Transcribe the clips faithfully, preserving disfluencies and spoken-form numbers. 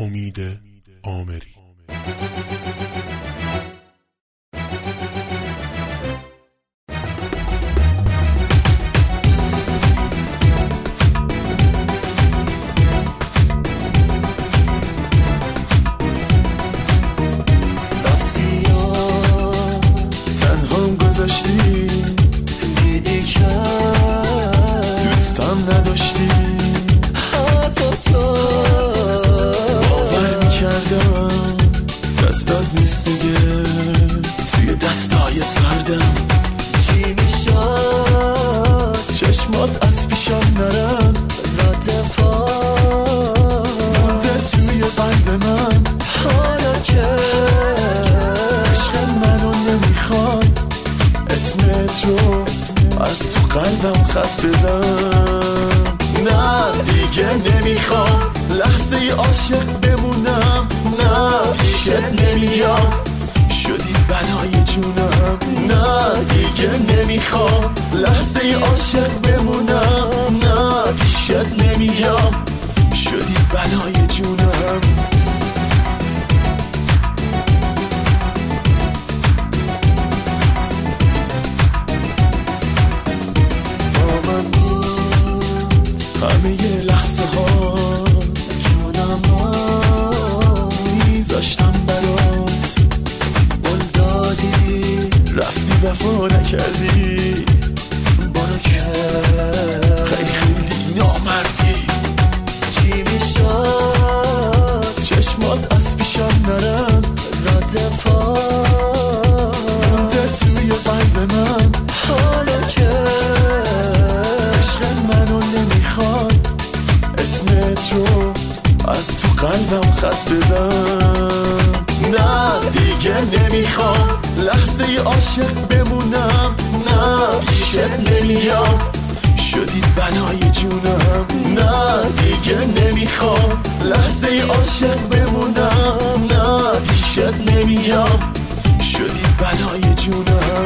امید آمری. چشمات از پیشم نرن رد پا مونده توی قلب من. حالا که عشق منو نمیخوای اسمت رو از تو قلبم خط بدم. نه دیگه نمیخوام لحظه ای عاشق بمونم. نه پیشت نمیام شدی بنای جونم. نه دیگه نمیخوام لحظه ای عاشق بمونم. نه پیشت نمیام شدی بنای جونم. با من بود همه ی لحظه ها جونم ها میذاشتم برات قول دادی رفتی وفا نکردی. برو که خیلی خیلی نامردی. چی میشد چشمات از پیشم نرن رد پا مونده توی قلب من. حالا که عشق منو نمیخوای اسمت رو از تو قلبم خط بدم. نه دیگه نمیخوام لحظه ای عاشق بمونم. نه پیشت نمیام شدی بنای جونم. نه دیگه نمیخوام لحظه ای عاشق بمونم. نه پیشت نمیام شدی بنای جونم.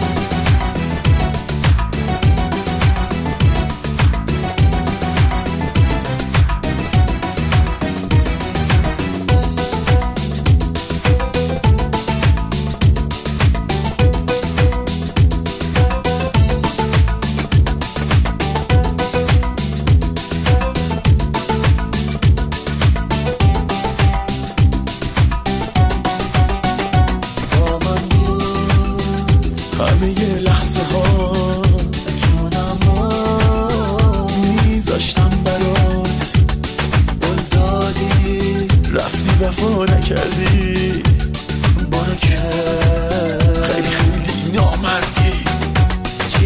همه ی لحظه ها جونم ها میذاشتم برات قول دادی رفتی وفا نکردی. برو که خیلی خیلی نامردی. چی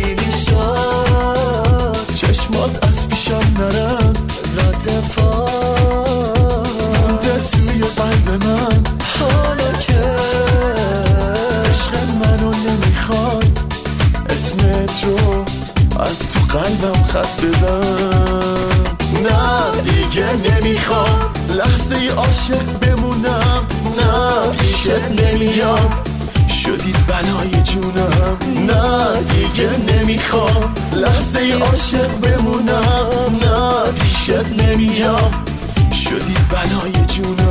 میشد چشمات از پیشم نرن رد پا مونده توی قلب من. حالا که عشق منو نمیخوای اسمت رو از تو قلبم خط بدم. نه دیگه نمیخوام لحظه ای عاشق بمونم. نه پیشت نمیام شدی بنای جونم. نه دیگه نمیخوام لحظه ای عاشق بمونم. نه پیشت نمیام شدی بنای جونم.